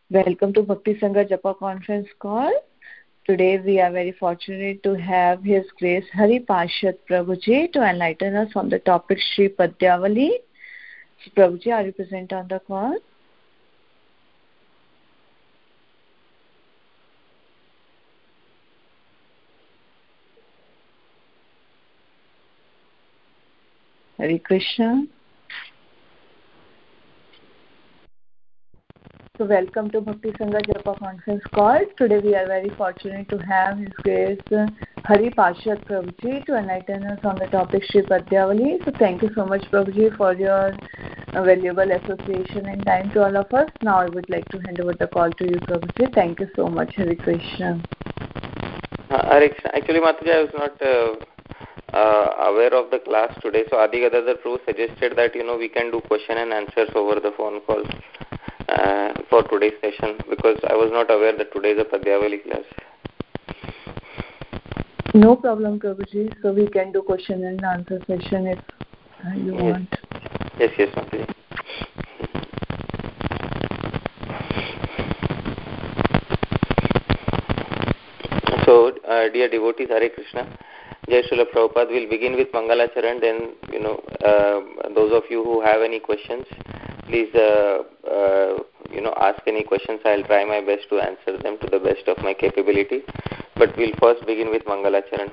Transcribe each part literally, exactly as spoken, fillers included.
Welcome to Bhakti Sangha Japa conference call. Today we are very fortunate to have His Grace Hari Parshad Prabhuji to enlighten us on the topic Shri Padyavali. Prabhuji, are you present on the call? Hare Krishna. So welcome to Bhakti Sangha Japa conference call. Today we are very fortunate to have His Grace Hari Parshad Prabhuji to enlighten us on the topic Shri Padyavali. So thank you so much, Prabhuji, for your uh, valuable association and time to all of us. Now I would like to hand over the call to you, Prabhuji. Thank you so much. Hare Krishna. Uh, Hare Krishna. Actually, Mataji, I was not uh, uh, aware of the class today. So Adi Gadadhar Prabhu suggested that, you know, we can do question and answers over the phone call. Uh, for today's session, because I was not aware that today is a Padyavali class. No problem, Prabhuji. So we can do question and answer session if uh, you yes. want. Yes, yes, Mataji. So, uh, dear devotees, Hare Krishna. Jai Srila Prabhupada. Will begin with Mangalacharan. Then, you know, uh, those of you who have any questions, please, uh, uh, you know, ask any questions. I'll try my best to answer them to the best of my capability. But we'll first begin with Mangalacharan.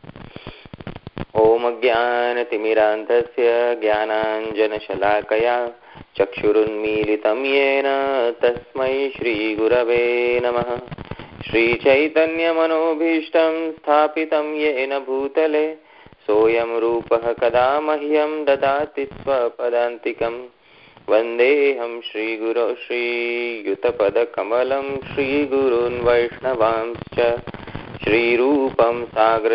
Om Ajnana Timirantasya Jnananjana Shalakaya Chakshurunmilitam Yena Tasmai Shri Gurave Namaha Shri Chaitanya Manobhishtam Sthapitam Yena Bhutale Soyam Rupaha Kada Mahyam Dadati Swapadantikam Vandeham Shri Guru Shri Yutapada Kamalam Shri Gurun Vaishnavamscha Shri Rupam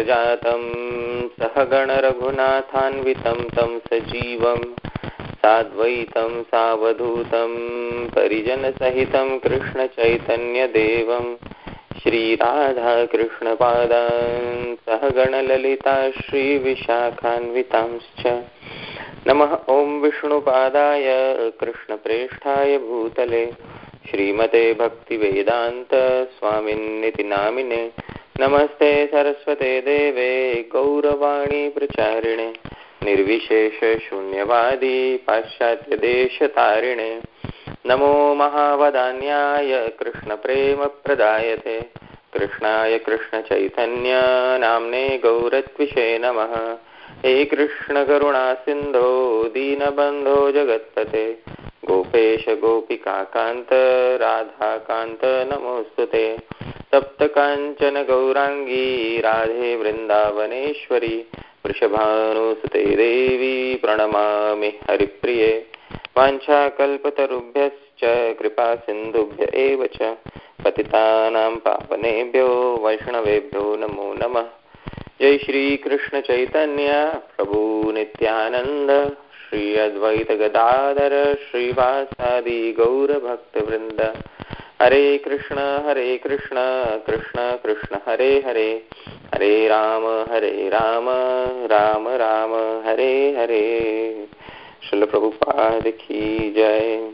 Sagrajatam Sahagana Raghunathanvitam Tam Sajivam Sadvaitam Savadhutam Parijana Sahitam Krishna Chaitanya Devam Shri Radha Krishna Padan Sahagana Lalita Shri Vishakhanvitamscha Namah Om Vishnupadaya Krishna Presthaya Bhutale Srimate Bhakti Vedanta Swamin Niti Namine Namaste Saraswate Deve Gauravani Pracharine Nirvishesha Shunyavadi Paschatya Desha Tarine Namo Mahavadanyaya Krishna Prema Pradayate Krishnaya Krishna Chaitanya Namne Gauratvishe Namaha He Krishna Karuna Sindho Deenabandho Jagatpate Gopesha Gopika Kanta Radha Kanta Namostute Sapta Kanchana Gaurangi Radhe Vrindavaneshwari Vrishabhanu Sute Devi Pranamami Haripriye Vancha Kalpatarubhyascha Kripa Sindhubhya Evacha Patitanam Pavanebhyo Vaishnavebhyo Namo Namah Jai Shri Krishna Chaitanya Prabhu Nityananda Shri Advaita Gadadhara Shri Vasadi Gaura Bhakta Vrinda Hare Krishna Hare Krishna Krishna Krishna Hare Hare Hare Rama Hare Rama Rama Rama Hare Hare Srila Prabhupada Ki Jai.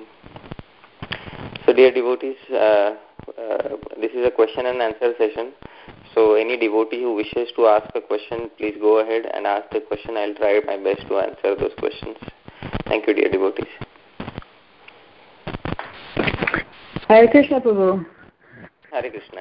So dear devotees, uh, uh, this is a question and answer session. So any devotee who wishes to ask a question, please go ahead and ask the question. I'll try my best to answer those questions. Thank you, dear devotees. Hare Krishna, Prabhu. Hare Krishna.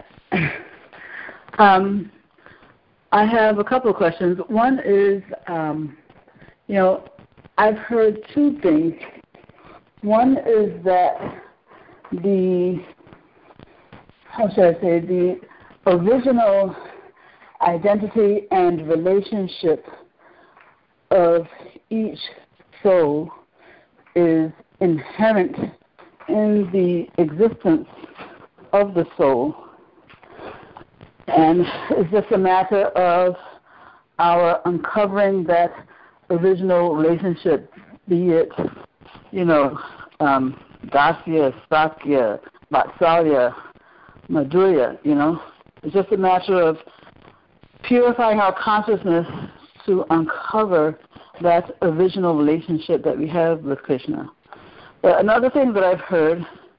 Um, I have a couple of questions. One is, um, you know, I've heard two things. One is that the, how should I say, the original identity and relationship of each soul is inherent in the existence of the soul, and it's just a matter of our uncovering that original relationship, be it, you know, um, Dasya, Sakya, Vatsalya, Madhurya, you know. It's just a matter of purifying our consciousness to uncover that original relationship that we have with Krishna. But another thing that I've heard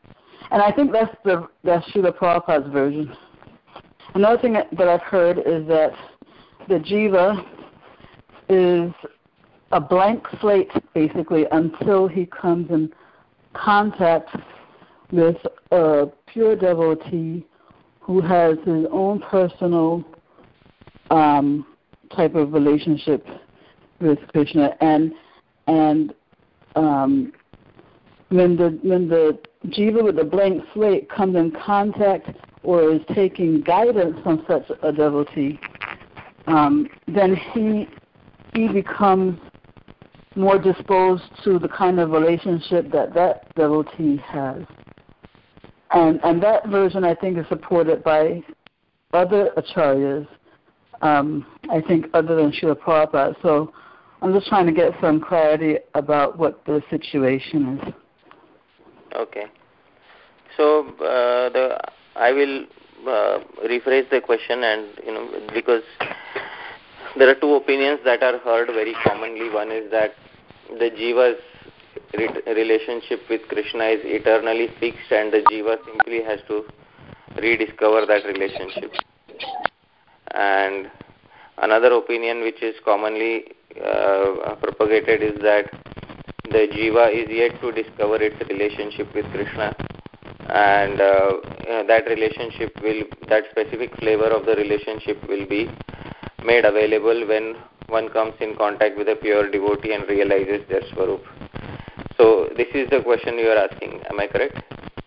And I think that's the that's Srila Prabhupada's version. Another thing that, that I've heard is that the jiva is a blank slate, basically, until he comes in contact with a pure devotee who has his own personal um, type of relationship with Krishna, and and um, when the when the jiva with the blank slate comes in contact or is taking guidance from such a devotee, um, then he he becomes more disposed to the kind of relationship that that devotee has. And and that version, I think, is supported by other acharyas, um, I think, other than Srila Prabhupada. So I'm just trying to get some clarity about what the situation is. Okay. So uh, the I will uh, rephrase the question, and you know, because there are two opinions that are heard very commonly. One is that the jiva's relationship with Krishna is eternally fixed, and the jiva simply has to rediscover that relationship. And another opinion which is commonly uh, propagated is that the jiva is yet to discover its relationship with Krishna, and uh, that relationship will, that specific flavor of the relationship will be made available when one comes in contact with a pure devotee and realizes their swarup. So this is the question you are asking, am I correct?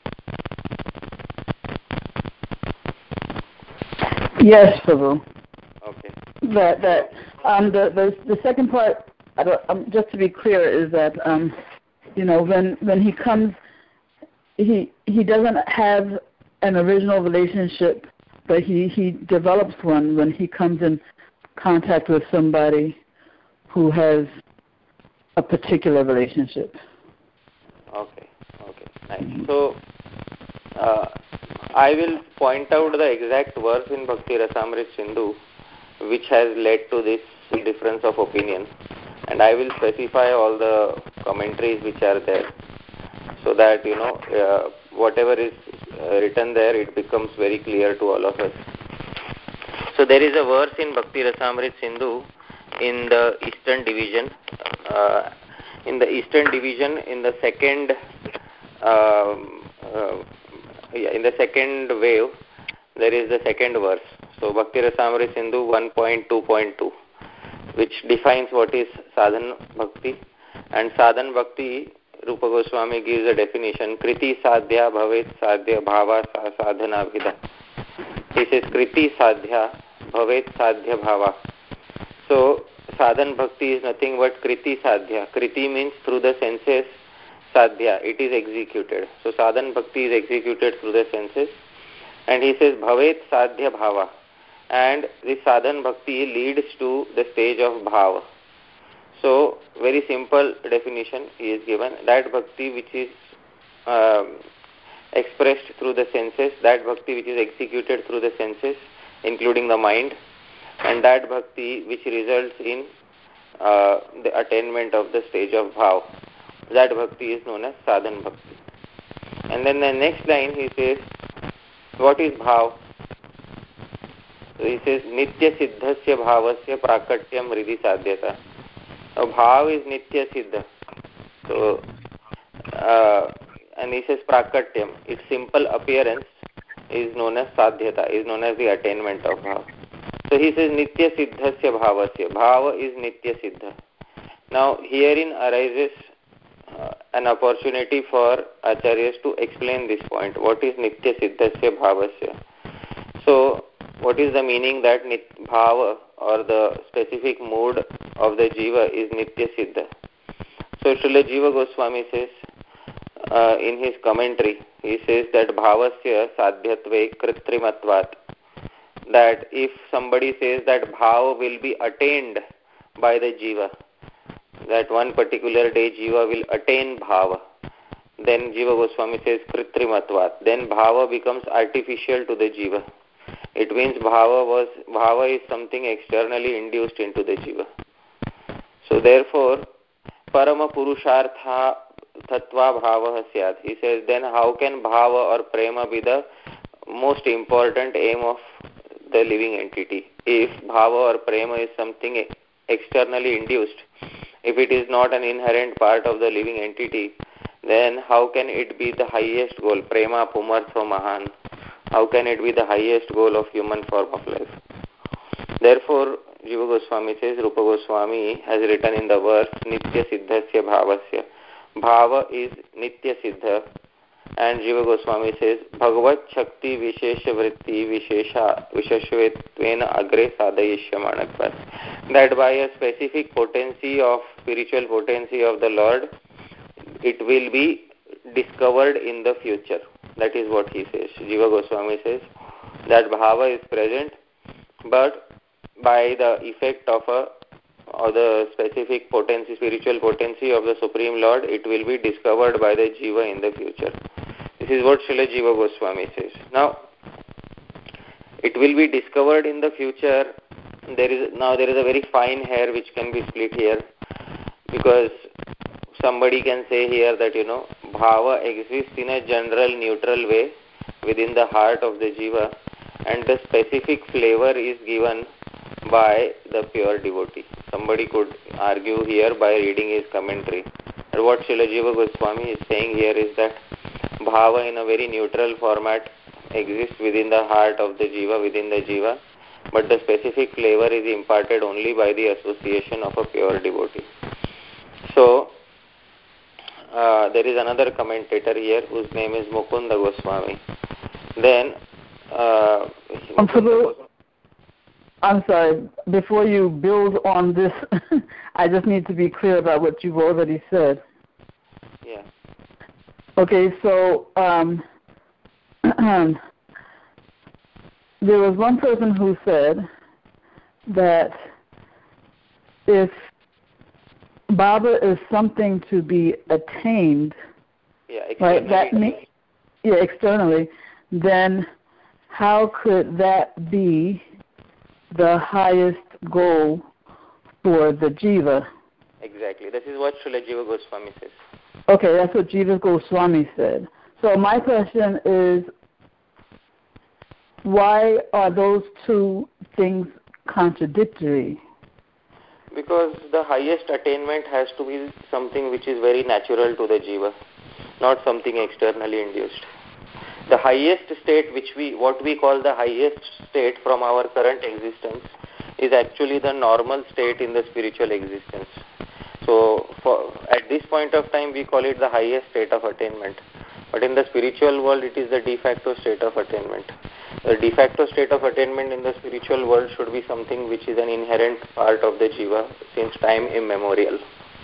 Yes, Prabhu. Okay. That that um the the, the second part, I don't, um, just to be clear, is that um you know when when he comes, he he doesn't have an original relationship, but he he develops one when he comes in contact with somebody who has a particular relationship. Okay, okay, nice. So, uh, I will point out the exact verse in Bhakti Rasamrita Sindhu which has led to this difference of opinion, and I will specify all the commentaries which are there, so that, you know, uh, whatever is uh, written there, it becomes very clear to all of us. So there is a verse in Bhakti Rasamrita Sindhu in the Eastern Division, uh, in the Eastern Division, in the second, um, uh, yeah, in the second wave, there is the second verse. So Bhakti Rasamrita Sindhu one point two point two, which defines what is sadhan bhakti, and sadhan bhakti, Rupa Goswami gives a definition: kriti sadhya bhavet sadhya bhava sadhana vida. He says kriti sadhya bhavet sadhya bhava. So sadhan bhakti is nothing but kriti sadhya. Kriti means through the senses, sadhya, it is executed. So sadhan bhakti is executed through the senses. And he says bhavet sadhya bhava. And this sadhan bhakti leads to the stage of bhava. So very simple definition he is given: that bhakti which is um, expressed through the senses, that bhakti which is executed through the senses, including the mind, and that bhakti which results in uh, the attainment of the stage of bhav, that bhakti is known as sadhan bhakti. And then the next line he says, what is bhav? So he says nitya siddhasya bhavasya prakatyam hridi sadhyata. So bhav is nitya siddha. So uh, and he says prakatyam, its simple appearance is known as sadhyata, is known as the attainment of bhav. So he says nitya siddhasya bhavasya. Bhava is nitya siddha. Now herein arises uh, an opportunity for acharyas to explain this point. What is nitya siddhasya bhavasya? So what is the meaning that nit bhava, or the specific mood of the jiva, is nitya siddha? So Srila Jiva Goswami says uh, in his commentary, he says that bhavasya sadhyatve kritrimatvat, that if somebody says that bhava will be attained by the jiva, that one particular day jiva will attain bhava, then Jiva Goswami says kritrimatvat, then bhava becomes artificial to the jiva. It means bhava was bhava is something externally induced into the jiva. So therefore, parama purushartha tattva bhava syat. He says, then how can bhava or prema be the most important aim of the living entity? If bhava or prema is something externally induced, if it is not an inherent part of the living entity, then how can it be the highest goal? Prema pumartho mahan. How can it be the highest goal of human form of life? Therefore, Jiva Goswami says, Rupa Goswami has written in the verse, Nitya Siddhasya Bhavasya. Bhava is Nitya Siddha. And Jiva Goswami says, Bhagavat Shakti Vishesha Vritti Vishesha Visheshvetvena Agre Sadayishyamanatvat. That by a specific potency of, spiritual potency of the Lord, it will be discovered in the future. That is what he says. Jiva Goswami says that Bhava is present, but by the effect of a or the specific potency, spiritual potency of the Supreme Lord, it will be discovered by the Jiva in the future. This is what Srila Jiva Goswami says. Now, it will be discovered in the future. There is now there is a very fine hair which can be split here, because somebody can say here that, you know, Bhava exists in a general neutral way within the heart of the Jiva, and the specific flavor is given by the pure devotee. Somebody could argue here by reading his commentary. And what Srila Jiva Goswami is saying here is that Bhava in a very neutral format exists within the heart of the Jiva, within the Jiva, but the specific flavor is imparted only by the association of a pure devotee. So, uh, there is another commentator here whose name is Mukunda Goswami. Then, uh, I'm, sorry, I'm sorry, before you build on this, I just need to be clear about what you've already said. Yeah. Okay, so um, there was one person who said that if Baba is something to be attained, yeah, right, that means, yeah, externally, then how could that be the highest goal for the Jiva? Exactly. This is what Srila Jiva Goswami says. Okay, that's what Jiva Goswami said. So my question is, why are those two things contradictory? Because the highest attainment has to be something which is very natural to the Jiva, not something externally induced. The highest state, which we, what we call the highest state from our current existence, is actually the normal state in the spiritual existence. So, for, at this point of time, we call it the highest state of attainment. But in the spiritual world, it is the de facto state of attainment. The de facto state of attainment in the spiritual world should be something which is an inherent part of the Jiva since time immemorial.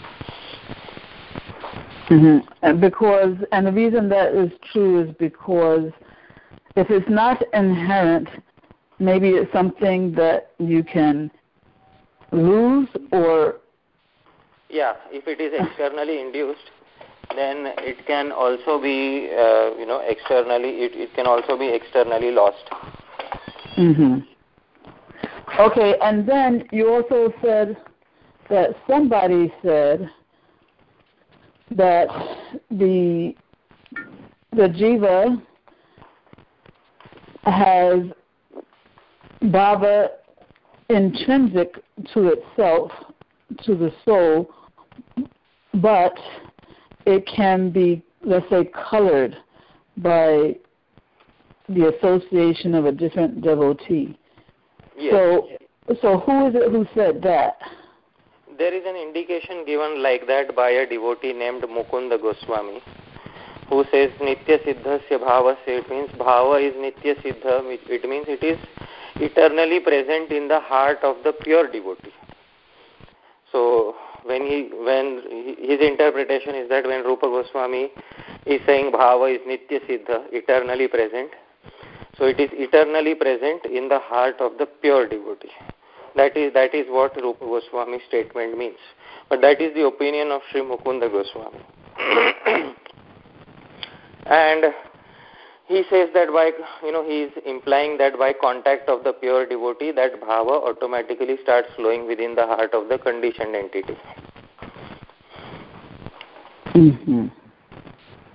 Mm-hmm. And because, and the reason that is true is because if it's not inherent, maybe it's something that you can lose or... Yeah, if it is externally induced, then it can also be, uh, you know, externally, it, it can also be externally lost. Mm-hmm. Okay, and then you also said that somebody said that the the Jiva has Bhava intrinsic to itself, to the soul, but it can be, let's say, colored by the association of a different devotee. Yes. So, so who is it who said that? There is an indication given like that by a devotee named Mukunda Goswami, who says Nitya Siddhasya Bhavasya. It means Bhava is Nitya Siddha, it means it is eternally present in the heart of the pure devotee. So when he, when his interpretation is that when Rupa Goswami is saying Bhava is Nitya Siddha, eternally present, so it is eternally present in the heart of the pure devotee. That is that is what Rupa Goswami's statement means. But that is the opinion of Sri Mukunda Goswami. And he says that by, you know, he is implying that by contact of the pure devotee, that bhava automatically starts flowing within the heart of the conditioned entity. Mm-hmm.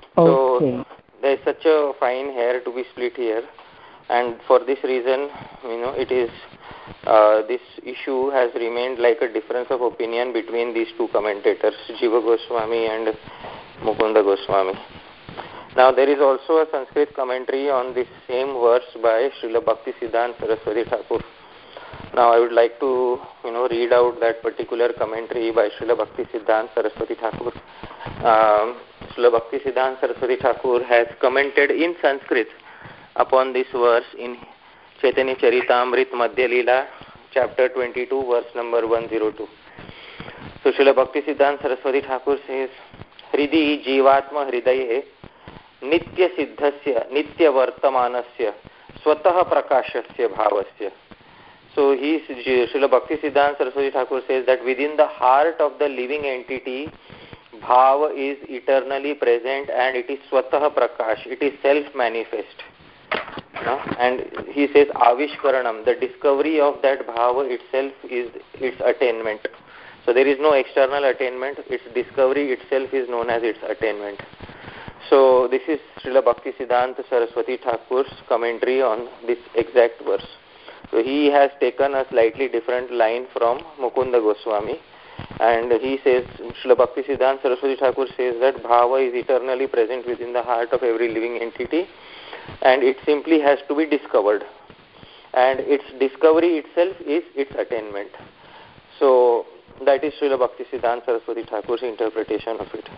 Okay. So there is such a fine hair to be split here, and for this reason, you know, it is uh, this issue has remained like a difference of opinion between these two commentators, Jiva Goswami and Mukunda Goswami. Now there is also a Sanskrit commentary on this same verse by Srila Bhaktisiddhanta Saraswati Thakur. Now I would like to, you know, read out that particular commentary by Srila Bhaktisiddhanta Saraswati Thakur. Um, Srila Bhaktisiddhanta Saraswati Thakur has commented in Sanskrit upon this verse in Chaitanya Charitamrita Madhya Leela, chapter twenty-two, verse number one oh two. So Srila Bhaktisiddhanta Saraswati Thakur says, Hridi Jivatma Hridaye Nitya Siddhasya Nitya Vartamanasya Swatah Prakashasya Bhavasya. So he, Srila Bhaktisiddhanta Saraswati Thakur says that within the heart of the living entity, Bhava is eternally present and it is Swatah Prakash, it is self-manifest. No? And he says Avishkaranam, the discovery of that Bhava itself is its attainment. So there is no external attainment, its discovery itself is known as its attainment. So this is Srila Bhaktisiddhanta Saraswati Thakur's commentary on this exact verse. So he has taken a slightly different line from Mukunda Goswami, and he says, Srila Bhaktisiddhanta Saraswati Thakur says that Bhava is eternally present within the heart of every living entity, and it simply has to be discovered, and its discovery itself is its attainment. So that is Srila Bhaktisiddhanta Saraswati Thakur's interpretation of it.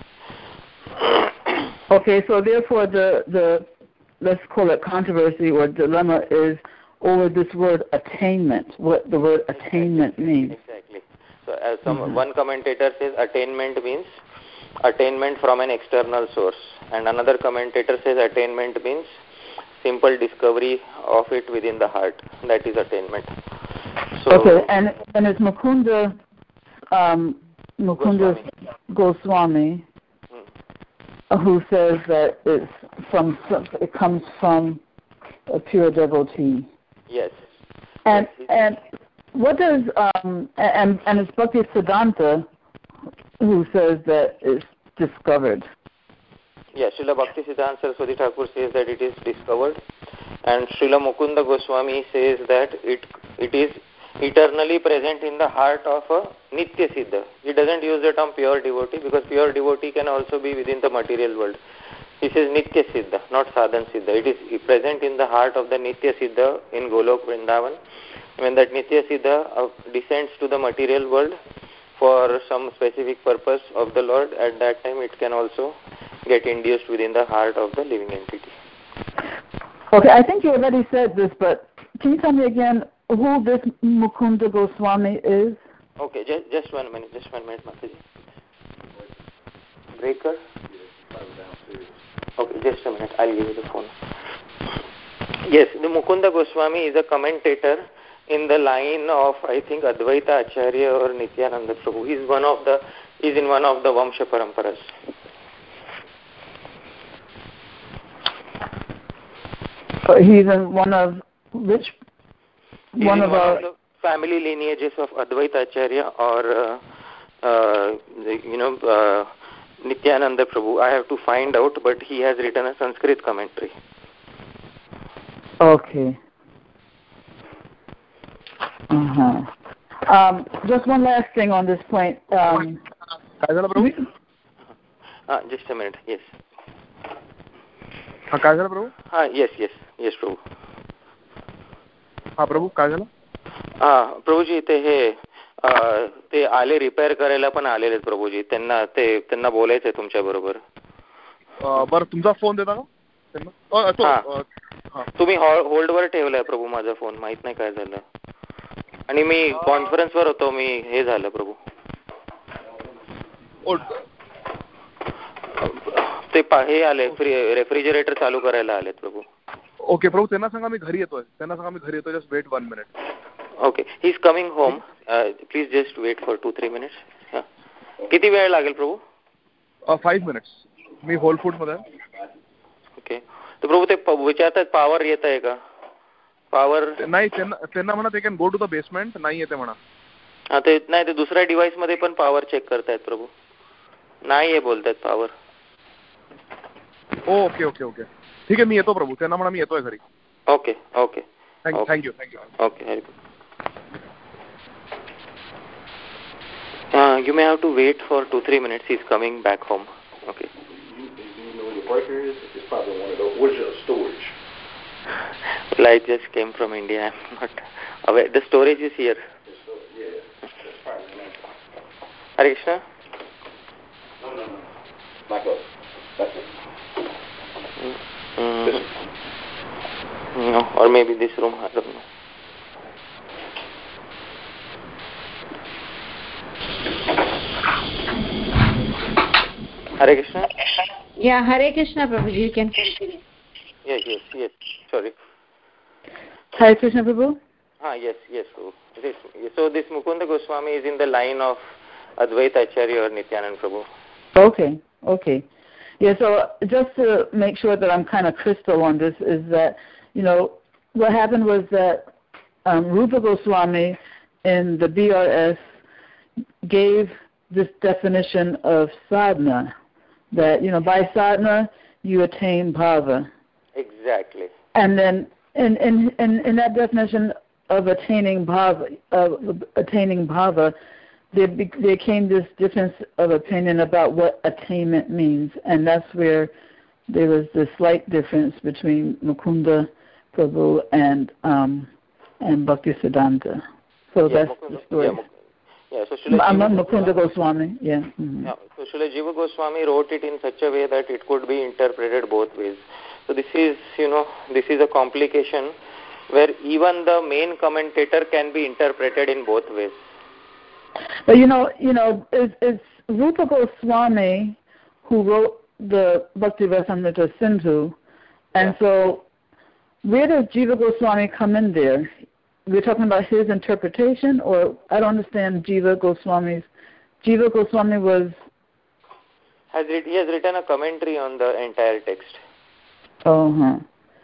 Okay, so therefore the, the, let's call it controversy or dilemma is over this word attainment, what the word attainment means. Exactly. So as some, mm-hmm. one commentator says attainment means attainment from an external source, and another commentator says attainment means simple discovery of it within the heart. That is attainment. So, okay, and, and it's Mukunda, um, Mukunda Goswami, Goswami who says that it's from it comes from a pure devotee. Yes. And yes. and what does um and and it's Bhaktisiddhanta who says that it's discovered. Yes, Srila Bhaktisiddhanta Saraswati Thakur says that it is discovered, and Srila Mukunda Goswami says that it it is eternally present in the heart of a Nitya Siddha. He doesn't use the term pure devotee because pure devotee can also be within the material world. He says Nitya Siddha, not Sadhan Siddha. It is present in the heart of the Nitya Siddha in Golok Vrindavan. When that Nitya Siddha uh, descends to the material world for some specific purpose of the Lord, at that time it can also get induced within the heart of the living entity. Okay, I think you already said this, but can you tell me again who this Mukunda Goswami is? Okay, just just one minute, just one minute, Mataji. Breaker? Okay, just a minute, I'll give you the phone. Yes, the Mukunda Goswami is a commentator in the line of, I think, Advaita Acharya or Nityananda Prabhu. He's one of the, he's in one of the Vamsha Paramparas. Uh, he's in one of which? He's one in of one our of the family lineages of Advaita Acharya or, uh, uh, the, you know, uh, Nityananda Prabhu. I have to find out, but he has written a Sanskrit commentary. Okay. Uh-huh. Um, just one last thing on this point. Um, uh, just a minute, yes. हाँ काय झालं प्रभू? हाँ yes yes yes प्रभू. हाँ प्रभू काय झालं? हाँ प्रभूजी ते हे ते आले रिपेअर करायला पण आलेले प्रभूजी, त्यांना ते त्यांना बोलायचं आहे तुमच्या बरोबर. बरं तुमचा फोन देता का? तुम्ही होल्डवर ठेवलाय प्रभू माझा फोन, माहित नाही काय झालं, आणि मी कॉन्फरन्सवर होतो, मी हे झालं प्रभू. ते हे आले रेफ्रिजरेटर चालू करायला आलेत प्रभू. ओके प्रभू, त्यांना सांगा मी घरी येतोय, त्यांना सांगा मी घरी येतोय, just wait one minute. Okay, he is coming home, please just wait for two three minutes. किती वेळ लागेल प्रभू? Five minutes. मी होल फूड मध्ये. ओके, तर प्रभू ते विचारतात पॉवर येत आहे का? पॉवर नाही, त्यांना त्यांना म्हणा ते can go to the basement. नाही येते म्हणा. हा ते नाही, ते दुसऱ्या डिव्हाइस मध्ये पण पॉवर चेक करतायत प्रभू, नाही आहे बोलतायत पॉवर. ओके ओके ओके ठीक आहे मी येतो प्रभू त्यांना म्हणा मी येतोय घरी. Okay okay thank you thank you thank you okay Hari uh, you may have to wait for two three minutes. He's coming back home. Okay. You, you know where the breaker is? It's probably one of those. Where's your storage? Well, I just came from India. I'm not aware. The storage is here. Yeah, that's probably one. Hare Krishna? No, no, no. Back up. That's it. Mm, This no, or maybe this room. I don't know. Hare Krishna? Yeah, Hare Krishna, Prabhuji, you can continue. Yes, yes, yes. Sorry. Hare Krishna, Prabhu? Ah, yes, yes, Prabhu. This, so this Mukunda Goswami is in the line of Advaita Acharya or Nityanand Prabhu. Okay, okay. Yeah, so just to make sure that I'm kind of crystal on this is that, you know, what happened was that um, Rupa Goswami in the B R S gave this definition of sadhana, that, you know, by sadhana you attain bhava. Exactly. And then in, in, in, in that definition of attaining bhava, of attaining bhava, there, be, there came this difference of opinion about what attainment means, and that's where there was this slight difference between Mukunda Prabhu and um, and Bhaktisiddhanta. So Yeah, that's Mukunda, the story. yeah, Muk- yeah, so Srila I'm Jiva Mukunda Goswami. Yeah. Mm-hmm. Yeah, so Srila Jiva Goswami wrote it in such a way that it could be interpreted both ways. So this is, you know, this is a complication where even the main commentator can be interpreted in both ways. But you know, you know, it's, it's Rupa Goswami who wrote the Bhakti Rasamrita Sindhu, and yeah. So where does Jiva Goswami come in there? We're talking about his interpretation, or I don't understand Jiva Goswami's. Jiva Goswami was has it, he has written a commentary on the entire text. Oh, huh.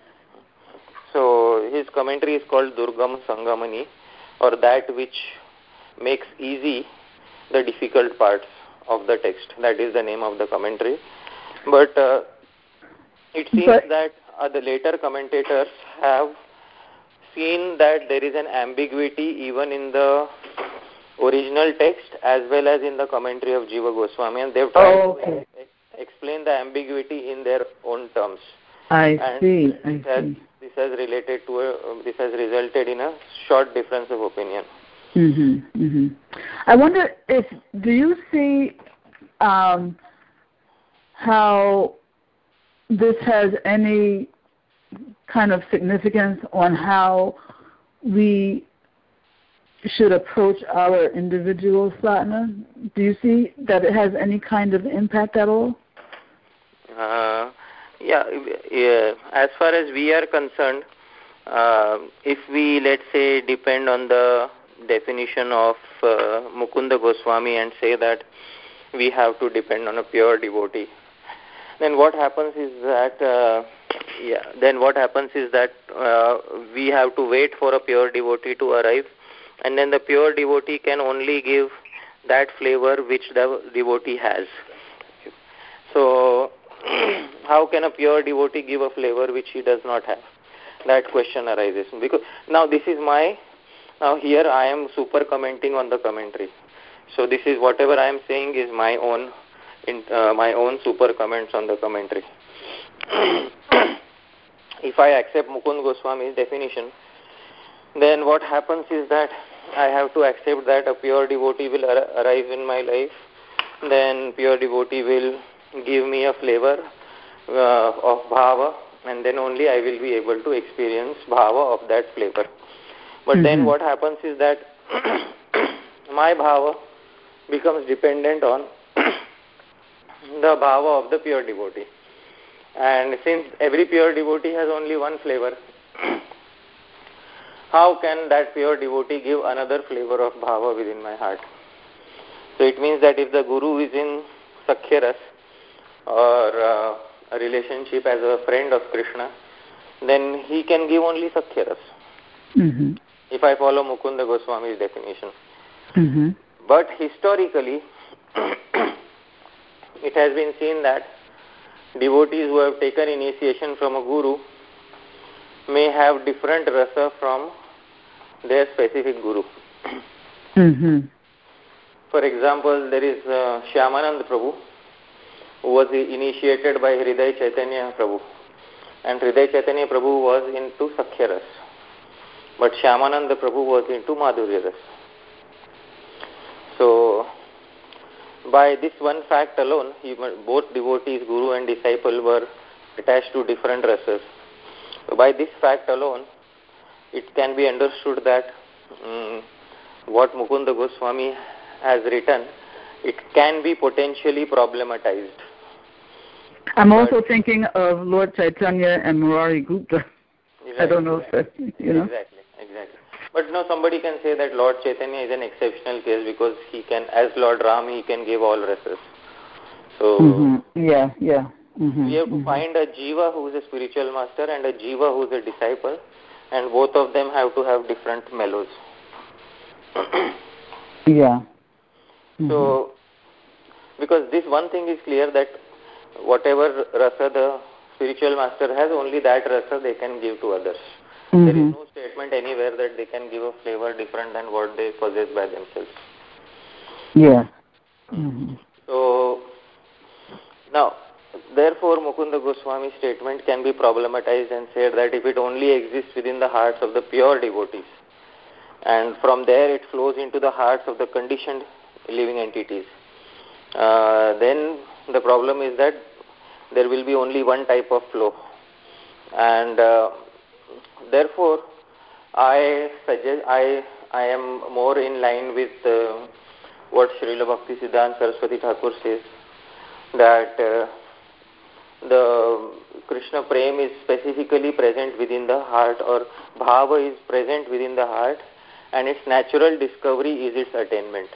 So his commentary is called Durgam Sangamani, or that which makes easy the difficult parts of the text. That is the name of the commentary. But uh, it seems but, that uh, the later commentators have seen that there is an ambiguity even in the original text as well as in the commentary of Jiva Goswami, and they've tried oh, okay. to explain the ambiguity in their own terms. I and see. I this has, see. This has related to a, this has resulted in a short difference of opinion. Mhm. Mhm. I wonder if do you see um, how this has any kind of significance on how we should approach our individual sadhana? Do you see that it has any kind of impact at all? Uh, yeah, yeah. As far as we are concerned, uh, if we, let's say, depend on the definition of uh, Mukunda Goswami and say that we have to depend on a pure devotee, then what happens is that uh, yeah, then what happens is that uh, we have to wait for a pure devotee to arrive, and then the pure devotee can only give that flavor which the devotee has. So how can a pure devotee give a flavor which he does not have? That question arises. Because now this is my, now here I am super commenting on the commentary. So this is whatever I am saying is my own, in, uh, my own super comments on the commentary. If I accept Mukund Goswami's definition, then what happens is that I have to accept that a pure devotee will ar- arrive in my life. Then pure devotee will give me a flavor uh, of bhava, and then only I will be able to experience bhava of that flavor. But mm-hmm. then what happens is that my bhava becomes dependent on the bhava of the pure devotee. And since every pure devotee has only one flavor, how can that pure devotee give another flavor of bhava within my heart? So it means that if the guru is in Sakhya Ras, or uh, a relationship as a friend of Krishna, then he can give only Sakhya Ras. Mm-hmm. If I follow Mukunda Goswami's definition. Mm-hmm. But historically, it has been seen that devotees who have taken initiation from a guru may have different rasa from their specific guru. Mm-hmm. For example, there is uh, Shyamanand Prabhu, who was initiated by Hriday Chaitanya Prabhu, and Hriday Chaitanya Prabhu was into Sakhya Ras, but Shyamananda Prabhu was into Madhurya Ras. So, by this one fact alone, he, both devotees, guru and disciple, were attached to different rasas. So, by this fact alone, it can be understood that um, what Mukunda Goswami has written, it can be potentially problematized. I'm but also thinking of Lord Chaitanya and Murari Gupta. Exactly, I don't know if that, you know. Exactly, exactly. But no, somebody can say that Lord Chaitanya is an exceptional case because he can, as Lord Ram, he can give all rasas. So, mm-hmm. yeah, yeah. Mm-hmm. we have to mm-hmm. find a jiva who is a spiritual master and a jiva who is a disciple, and both of them have to have different mellows. yeah. Mm-hmm. So, because this one thing is clear that whatever rasa the spiritual master has, only that rasa they can give to others. Mm-hmm. There is no statement anywhere that they can give a flavor different than what they possess by themselves. Yeah. Mm-hmm. So, now, therefore, Mukunda Goswami's statement can be problematized and said that if it only exists within the hearts of the pure devotees, and from there it flows into the hearts of the conditioned living entities, uh, then the problem is that there will be only one type of flow. And uh, therefore, I suggest, I, I am more in line with uh, what Srila Bhaktisiddhanta Saraswati Thakur says, that uh, the Krishna Prem is specifically present within the heart, or Bhava is present within the heart, and its natural discovery is its attainment.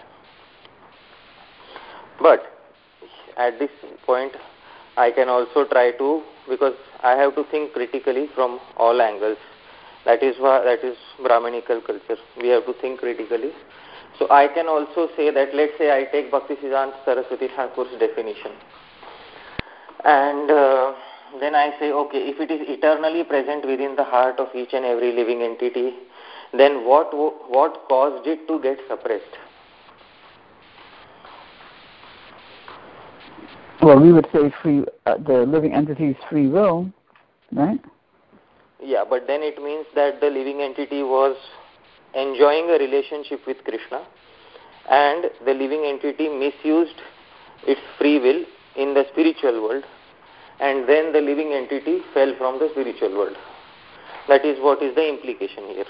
But at this point, I can also try to, because I have to think critically from all angles. That is why, that is Brahmanical culture. We have to think critically. So I can also say that, let's say I take Bhaktisiddhanta Saraswati Thakur's definition. And uh, then I say, okay, if it is eternally present within the heart of each and every living entity, then what what caused it to get suppressed? Well, we would say free, uh, the living entity's free will, right? Yeah, but then it means that the living entity was enjoying a relationship with Krishna, and the living entity misused its free will in the spiritual world, and then the living entity fell from the spiritual world. That is what is the implication here.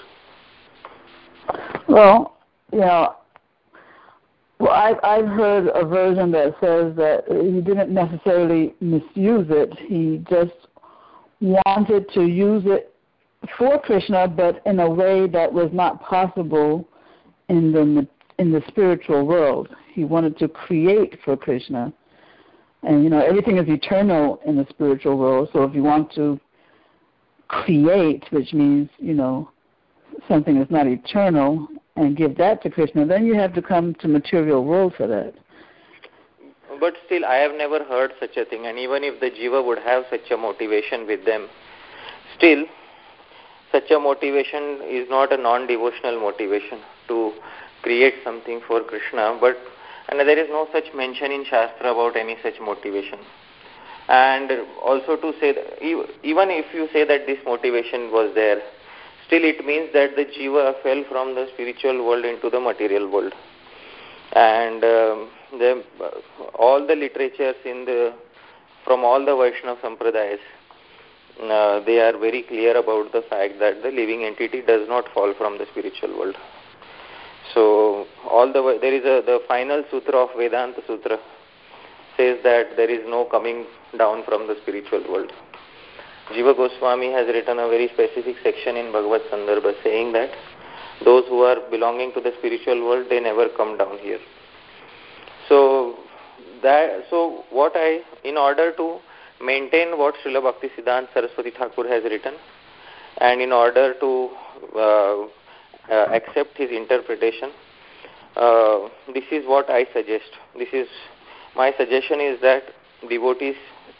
Well, yeah. Well, I've, I've heard a version that says that he didn't necessarily misuse it. He just wanted to use it for Krishna, but in a way that was not possible in the in the spiritual world. He wanted to create for Krishna. And, you know, everything is eternal in the spiritual world. So if you want to create, which means, you know, something is not eternal, and give that to Krishna, then you have to come to material world for that. But still, I have never heard such a thing. And even if the jiva would have such a motivation with them, still, such a motivation is not a non-devotional motivation to create something for Krishna. But and there is no such mention in Shastra about any such motivation. And also to say that, even if you say that this motivation was there, still it means that the jiva fell from the spiritual world into the material world. And um, the, all the literatures in the from all the Vaishnava Sampradayas, uh, they are very clear about the fact that the living entity does not fall from the spiritual world. So all the there is a the final sutra of Vedanta Sutra says that there is no coming down from the spiritual world. Jiva Goswami has written a very specific section in Bhagavad Sandarbha saying that those who are belonging to the spiritual world, they never come down here. So that so what I in order to maintain what Srila Bhaktisiddhanta Saraswati Thakur has written, and in order to uh, uh, accept his interpretation, uh, this is what I suggest. This is my suggestion is that devotees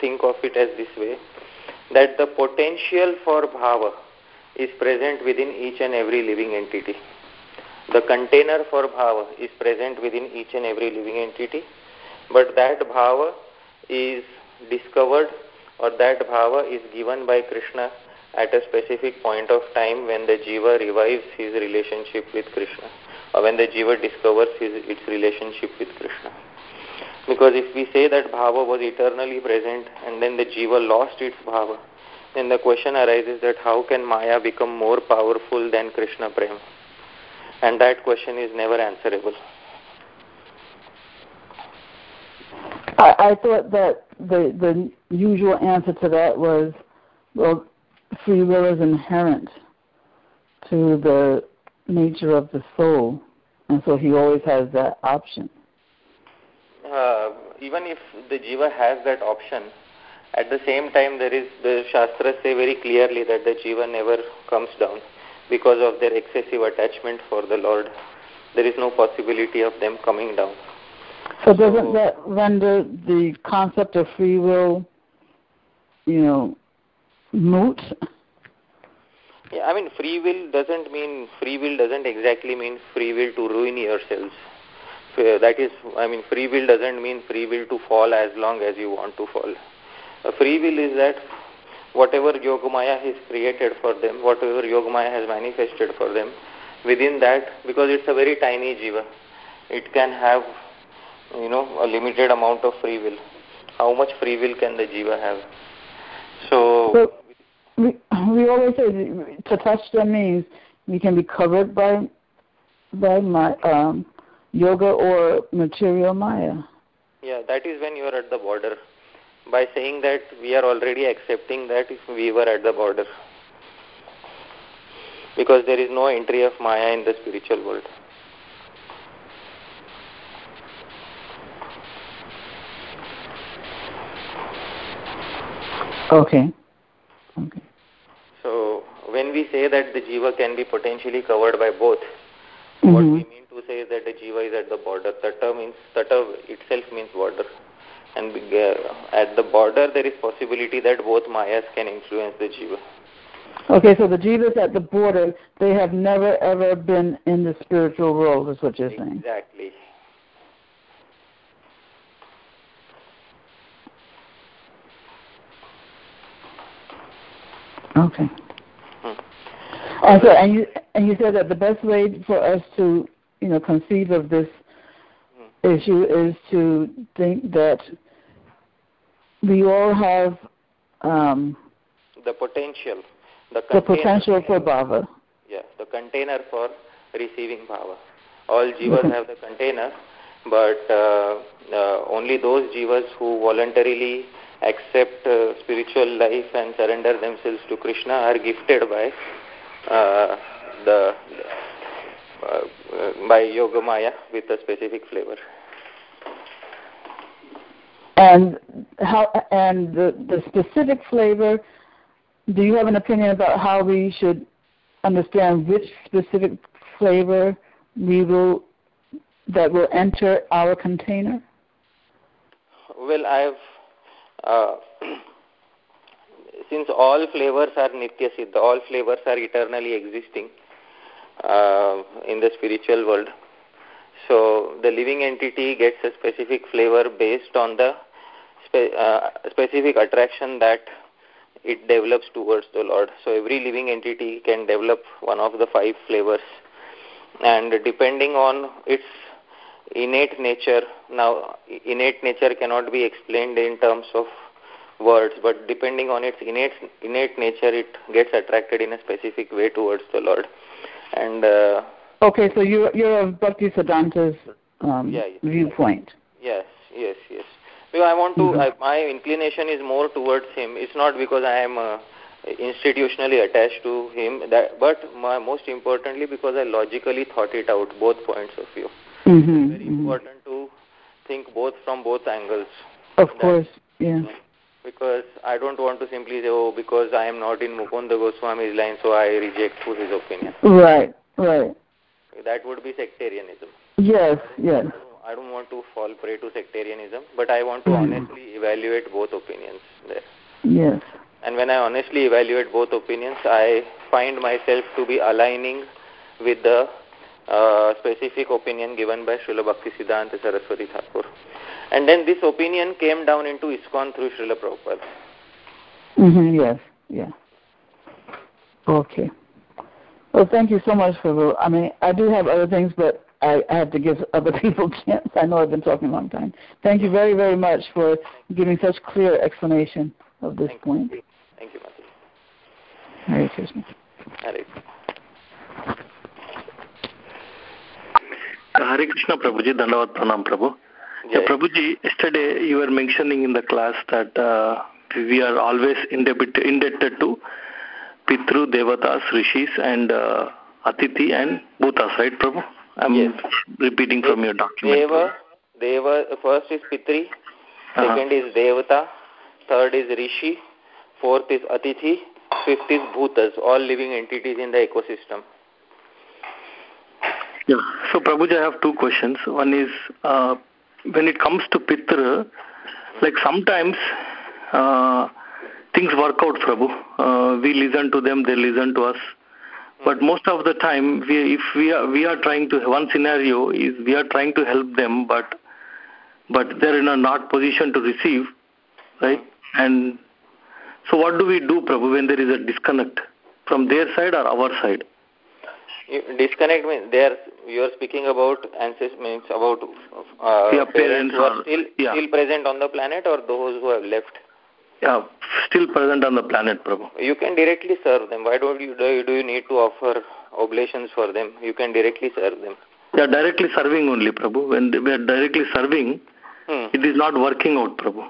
think of it as this way, that the potential for bhava is present within each and every living entity. The container for bhava is present within each and every living entity, but that bhava is discovered, or that bhava is given by Krishna at a specific point of time when the jiva revives his relationship with Krishna, or when the jiva discovers his, its relationship with Krishna. Because if we say that bhava was eternally present and then the jiva lost its bhava, then the question arises that how can Maya become more powerful than Krishna Prema? And that question is never answerable. I, I thought that the the usual answer to that was, well, free will is inherent to the nature of the soul, and so he always has that option. Uh, even if the jiva has that option, at the same time there is, the Shastras say very clearly that the jiva never comes down because of their excessive attachment for the Lord. There is no possibility of them coming down. So doesn't so, that render the concept of free will, you know, moot? Yeah, I mean, free will doesn't mean, free will doesn't exactly mean free will to ruin yourselves. That is, I mean, free will doesn't mean free will to fall as long as you want to fall. A free will is that whatever Yogamaya has created for them, whatever Yogamaya has manifested for them, within that, because it's a very tiny jiva, it can have, you know, a limited amount of free will. How much free will can the jiva have? So, so we, we always say Tatashta means we can be covered by by my um, yoga or material Maya. Yeah, that is when you are at the border. By saying that, we are already accepting that if we were at the border. Because there is no entry of Maya in the spiritual world. Okay. Okay. So, when we say that the jiva can be potentially covered by both, mm-hmm. what we mean to say is that the jiva is at the border. Tata means, tata itself means border. And uh, at the border, there is possibility that both Mayas can influence the jiva. Okay, so the jivas at the border, they have never ever been in the spiritual world, is what you're saying. Exactly. Okay. Hmm. And so, and you and you said that the best way for us to, you know, conceive of this hmm. issue is to think that we all have um, the potential, the, the potential for bhava. Yes, the container for receiving bhava. All jivas have the container, but uh, uh, only those jivas who voluntarily accept uh, spiritual life and surrender themselves to Krishna are gifted by uh, the uh, uh, by Yogamaya with a specific flavor. And how and the, the specific flavor, do you have an opinion about how we should understand which specific flavor we will that will enter our container? Well, I have uh, since all flavors are nitya siddha, all flavors are eternally existing uh, in the spiritual world. So the living entity gets a specific flavor based on the spe- uh, specific attraction that it develops towards the Lord. So every living entity can develop one of the five flavors, and depending on its innate nature, now innate nature cannot be explained in terms of words, but depending on its innate innate nature, it gets attracted in a specific way towards the Lord. And uh, okay, so you're you're of Bhakti Siddhanta's um, yeah, yeah. viewpoint. Yes, yes, yes. Because I want to, mm-hmm. I, my inclination is more towards him. It's not because I am uh, institutionally attached to him, that, but my, most importantly because I logically thought it out, both points of view. Mm-hmm. It's very mm-hmm. important to think both from both angles. Of that, course, yeah. Because I don't want to simply say, oh, because I am not in Mukunda Goswami's line, so I reject his opinion. Right, right. That would be sectarianism. Yes, yes. I don't want to fall prey to sectarianism, but I want to mm-hmm. honestly evaluate both opinions there. Yes. And when I honestly evaluate both opinions, I find myself to be aligning with the uh, specific opinion given by Srila Bhaktisiddhanta Saraswati Thakur. And then this opinion came down into ISKCON through Srila Prabhupada. Mm-hmm, yes, yeah. Okay. Well, thank you so much, Prabhu. I mean, I do have other things, but I, I have to give other people a chance. I know I've been talking a long time. Thank you very, very much for giving such clear explanation of this thank point. You. Thank you, Mati. Hare Krishna. Hare Hare Krishna, Prabhuji. Dandavad Pranam, Prabhu. Yeah, Prabhuji, yesterday you were mentioning in the class that uh, we are always indebted, indebted to Pitru, Devatas, Rishis, and uh, Atithi and Bhutas, right, Prabhu? I'm yes. repeating De- from your document. Deva, Deva, first is Pitri, second uh-huh. is Devata, third is Rishi, fourth is Atithi, fifth is Bhutas, all living entities in the ecosystem. Yeah. So, Prabhuji, I have two questions. One is, uh, when it comes to Pitra, like sometimes uh, things work out, Prabhu. Uh, we listen to them, they listen to us. But most of the time, we, if we are we are trying to, one scenario is we are trying to help them, but but they're in a not position to receive, right? And so what do we do, Prabhu, when there is a disconnect from their side or our side? You, disconnect means they are, you are speaking about ancestors, means about uh, yeah, parents, parents who are or, still, yeah. still present on the planet, or those who have left? Yeah, still present on the planet, Prabhu. You can directly serve them. Why don't you do, do you need to offer oblations for them? You can directly serve them. Yeah, directly serving only, Prabhu. When we are directly serving, hmm. it is not working out, Prabhu.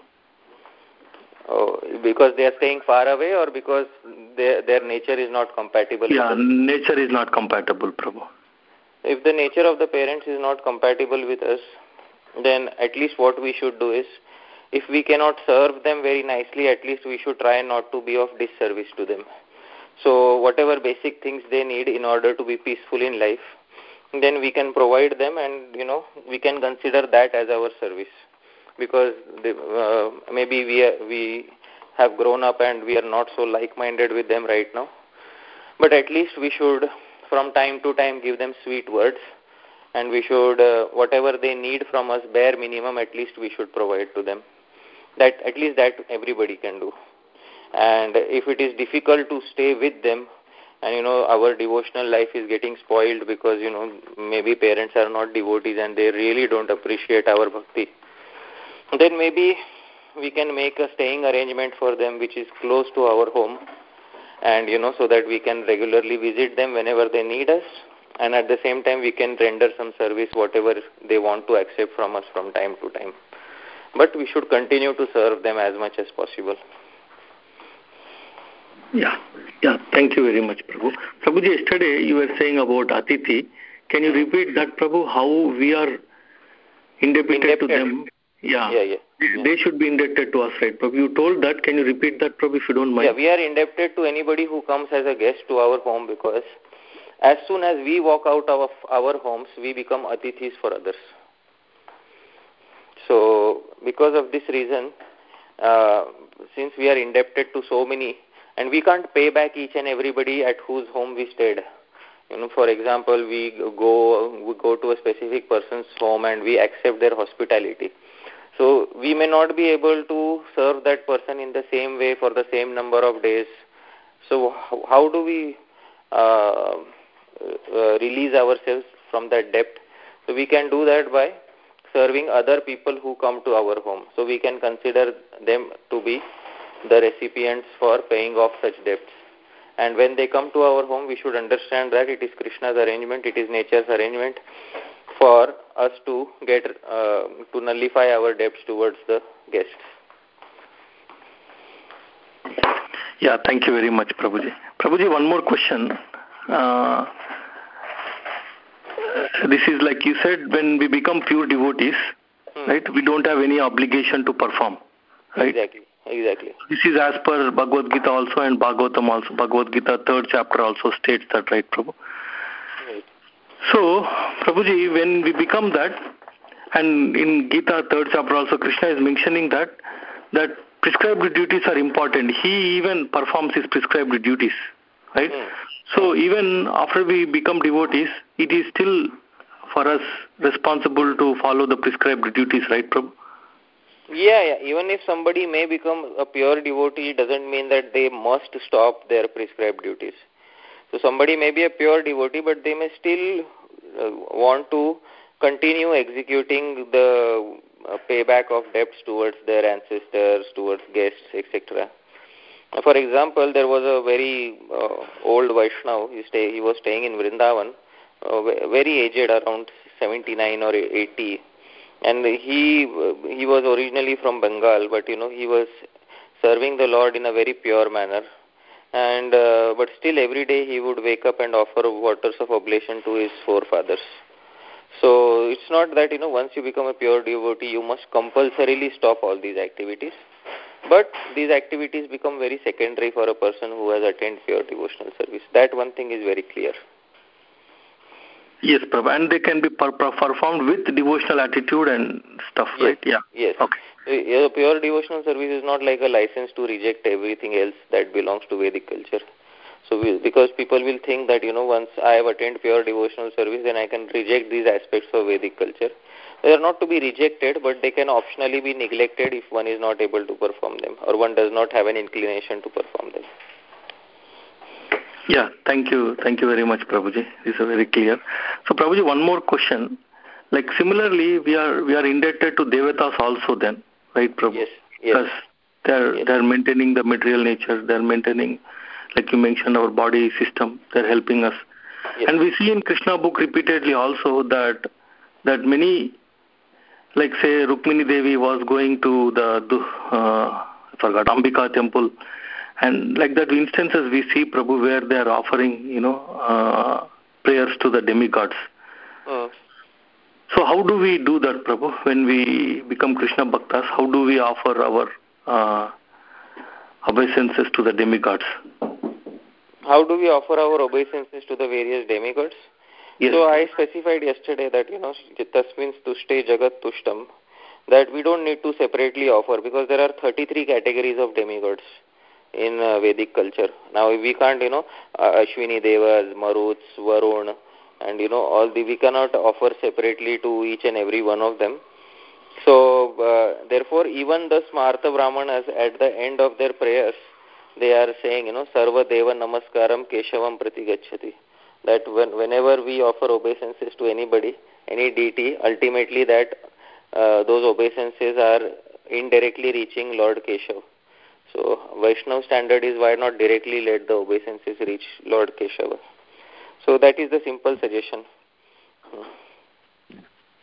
Oh, because they are staying far away, or because their their nature is not compatible? Yeah, with us? Nature is not compatible, Prabhu. If the nature of the parents is not compatible with us, then at least what we should do is, if we cannot serve them very nicely, at least we should try not to be of disservice to them. So whatever basic things they need in order to be peaceful in life, then we can provide them, and you know we can consider that as our service. Because they, uh, maybe we are, we have grown up and we are not so like-minded with them right now. But at least we should, from time to time, give them sweet words, and we should, uh, whatever they need from us, bare minimum, at least we should provide to them. That at least that everybody can do. And if it is difficult to stay with them, and you know our devotional life is getting spoiled because you know maybe parents are not devotees and they really don't appreciate our bhakti, then maybe we can make a staying arrangement for them which is close to our home, and you know so that we can regularly visit them whenever they need us, and at the same time we can render some service whatever they want to accept from us from time to time. But we should continue to serve them as much as possible. Yeah, yeah. Thank you very much, Prabhu. Prabhuji, yesterday you were saying about Atithi. Can you repeat that, Prabhu, how we are indebted, indebted. to them? Yeah. Yeah, yeah. They, yeah. they should be indebted to us, right, Prabhu? You told that. Can you repeat that, Prabhu, if you don't mind? Yeah, we are indebted to anybody who comes as a guest to our home, because as soon as we walk out of our homes, we become Atithis for others. So, because of this reason, uh, since we are indebted to so many, and we can't pay back each and everybody at whose home we stayed. You know, for example, we go we go to a specific person's home and we accept their hospitality. So we may not be able to serve that person in the same way for the same number of days. So how do we uh, uh, release ourselves from that debt? So we can do that by serving other people who come to our home. So we can consider them to be the recipients for paying off such debts. And when they come to our home, we should understand that it is Krishna's arrangement, it is nature's arrangement for us to get uh, to nullify our debts towards the guests. Yeah, thank you very much, Prabhuji. Prabhuji, one more question. Uh, this is like you said, when we become pure devotees, hmm. right, we don't have any obligation to perform, right? Exactly. Exactly. This is as per Bhagavad Gita also, and Bhagavatam also. Bhagavad Gita third chapter also states that, right, Prabhu? Right. So, Prabhuji, when we become that, And in Gita, third chapter also, Krishna is mentioning that that prescribed duties are important. He even performs his prescribed duties, right? Mm. So even after we become devotees, it is still for us responsible to follow the prescribed duties, right, Prabhu? Yeah, yeah. Even if somebody may become a pure devotee, it doesn't mean that they must stop their prescribed duties. So somebody may be a pure devotee, but they may still uh, want to continue executing the uh, payback of debts towards their ancestors, towards guests, et cetera. For example, there was a very uh, old Vaishnava. He, stay, he was staying in Vrindavan, uh, very aged, around seventy-nine or eighty. And he he was originally from Bengal, but you know he was serving the Lord in a very pure manner. And uh, but still every day he would wake up and offer waters of oblation to his forefathers. So it's not that you know once you become a pure devotee you must compulsorily stop all these activities. But these activities become very secondary for a person who has attained pure devotional service. That one thing is very clear. Yes, Prabhu, and they can be per per performed with devotional attitude and stuff, yes. right? Yeah. Yes. Okay. A pure devotional service is not like a license to reject everything else that belongs to Vedic culture. So, we, because people will think that, you know, once I have attained pure devotional service, then I can reject these aspects of Vedic culture. They are not to be rejected, but they can optionally be neglected if one is not able to perform them, or one does not have an inclination to perform them. Yeah, thank you. Thank you very much, Prabhuji. This is very clear. So, Prabhuji, one more question. Like, similarly, we are we are indebted to Devatas also then, right, Prabhu? Yes, yes. Because they're, yes. they're maintaining the material nature, they're maintaining, like you mentioned, our body system, they're helping us. Yes. And we see in Krishna book repeatedly also that that many, like say Rukmini Devi was going to the, uh, I forgot, Ambika temple, and like that instances we see, Prabhu, where they are offering, you know, uh, prayers to the demigods. Mm. So how do we do that, Prabhu? When we become Krishna Bhaktas, how do we offer our uh, obeisances to the demigods? How do we offer our obeisances to the various demigods? Yes. So I specified yesterday that, you know, tasmin tushte jagat tushtam, that we don't need to separately offer, because there are thirty-three categories of demigods in uh, Vedic culture. Now we can't, you know, uh, Ashwini Devas, Maruts, Varun, and you know, all the, we cannot offer separately to each and every one of them. So uh, therefore even the Smarta Brahmanas at the end of their prayers, they are saying, you know, Sarva Deva Namaskaram Keshavam Pratigacchati. That when, whenever we offer obeisances to anybody, any deity, ultimately that uh, those obeisances are indirectly reaching Lord Keshav. So Vaishnava standard is why not directly let the obeisances reach Lord Keshava. So that is the simple suggestion. Hmm.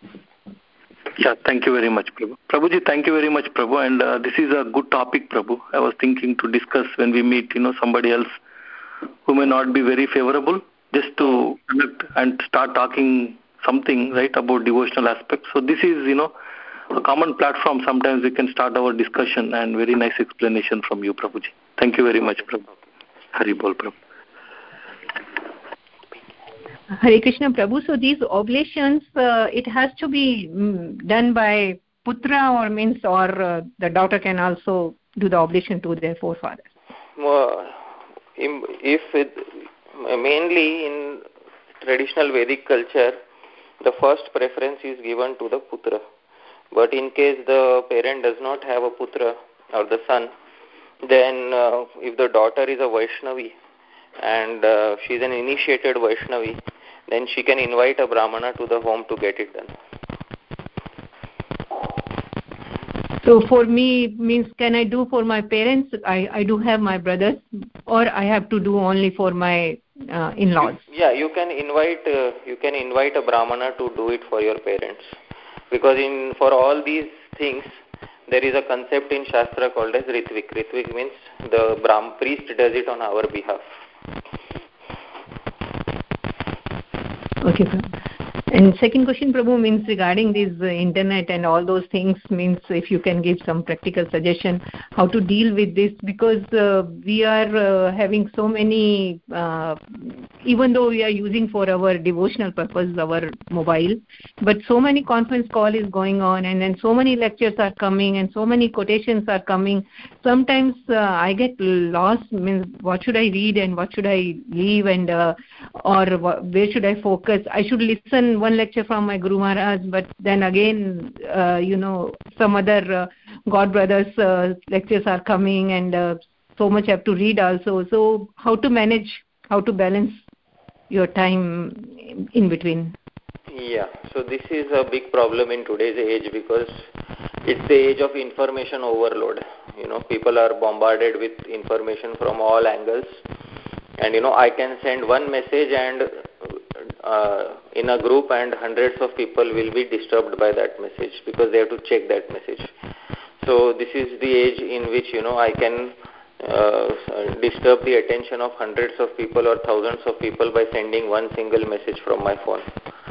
Yeah, thank you very much, Prabhu. Prabhuji, thank you very much, Prabhu. And uh, this is a good topic, Prabhu. I was thinking to discuss when we meet, you know, somebody else who may not be very favorable, just to connect and start talking something, right, about devotional aspects. So this is, you know, a common platform. Sometimes we can start our discussion, and very nice explanation from you, Prabhuji. Thank you very much, Prabhu. Hari Bol, Prabhu. Hare Krishna, Prabhu. So these oblations, uh, it has to be um, done by putra, or means, or uh, the daughter can also do the oblation to their forefathers. Well, if it, mainly in traditional Vedic culture, the first preference is given to the putra. But in case the parent does not have a putra or the son, then uh, if the daughter is a Vaishnavi and uh, she is an initiated Vaishnavi, then she can invite a Brahmana to the home to get it done. So for me, means can I do for my parents? I, I do have my brothers, or I have to do only for my uh, in-laws? You, yeah, you can invite uh, you can invite a Brahmana to do it for your parents. Because in for all these things, there is a concept in Shastra called as Ritvik. Ritvik means the Brahm priest does it on our behalf. Okay, sir. And second question, Prabhu, means regarding this uh, internet and all those things, means if you can give some practical suggestion how to deal with this, because uh, we are uh, having so many, uh, even though we are using for our devotional purpose our mobile, but so many conference call is going on, and then so many lectures are coming and so many quotations are coming. Sometimes uh, I get lost, means what should I read and what should I leave, and uh, or where should I focus? I should listen one lecture from my Guru Maharaj, but then again, uh, you know, some other uh, God brothers uh, lectures are coming, and uh, so much I have to read also. So how to manage, how to balance your time in between? Yeah, so this is a big problem in today's age, because it's the age of information overload. You know, people are bombarded with information from all angles, and you know, I can send one message and uh, in a group, and hundreds of people will be disturbed by that message because they have to check that message. So this is the age in which, you know, I can uh, disturb the attention of hundreds of people or thousands of people by sending one single message from my phone.